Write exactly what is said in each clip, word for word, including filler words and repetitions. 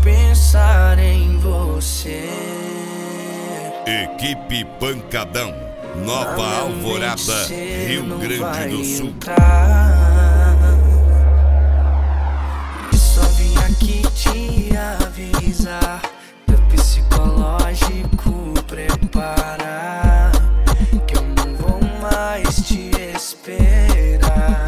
pensar em você. Equipe Pancadão, Nova Alvorada, Rio Grande do Sul. E só vim aqui te avisar, teu psicológico preparar, que eu não vou mais te esperar.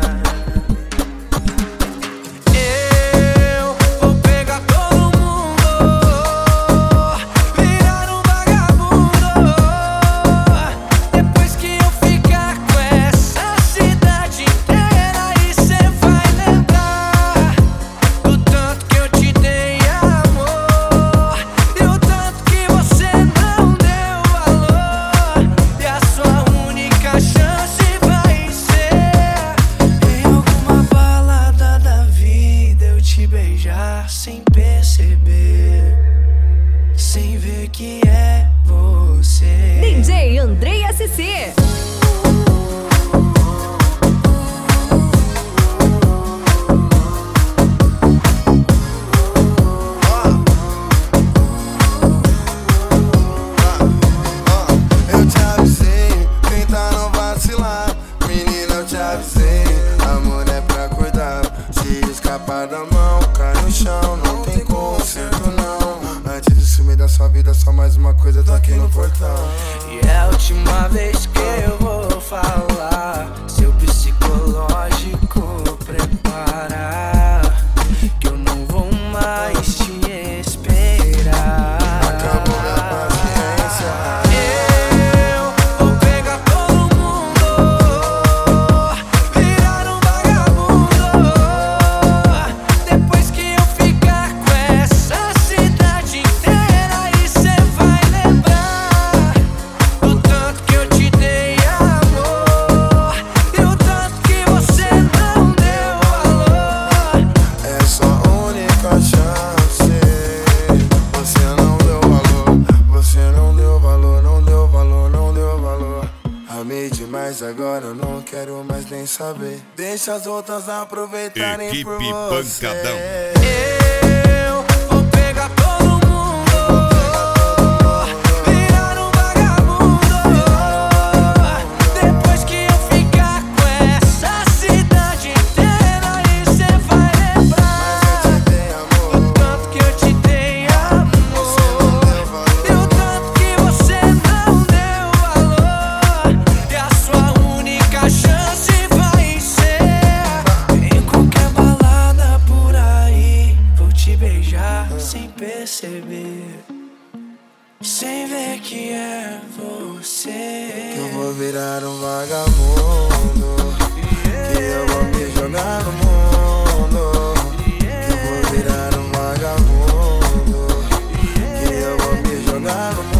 Sem perceber, sem ver que é você. D J Andrei S C. Eu te avisei, tenta não vacilar. Menina, eu te avisei, amor é pra cuidar. Se escapar da mão, cai no chão, não tem conserto não. Antes de sumir da sua vida, só mais uma coisa, tô aqui no portão. E é a última vez que eu vou falar, seu psicológico preparar, que eu não vou mais te esperar. Acabou minha paciência. Eu vou pegar todo mundo, virar um vagabundo. Depois que eu ficar com essa cidade inteira, e cê vai lembrar do tanto que eu te dei amor e o tanto que você não deu valor. É sua única chance. Você não deu valor, você não deu valor, não deu valor, não deu valor. Amei demais, agora eu não quero mais nem saber. Deixa as outras aproveitarem Equipe por você. Pancadão. Eu vou pegar todo mundo, virar um vagabundo. Depois que eu ficar com essa cidade inteira, e cê vai lembrar Mas eu te dei amor, do tanto que eu te dei amor e o tanto que você não deu valor. E a sua única chance vai ser em qualquer balada por aí. Vou te beijar sem perceber, sem ver que é você. que eu vou virar um vagabundo, que eu vou me jogar no mundo, que eu vou virar um vagabundo, que eu vou me jogar no mundo.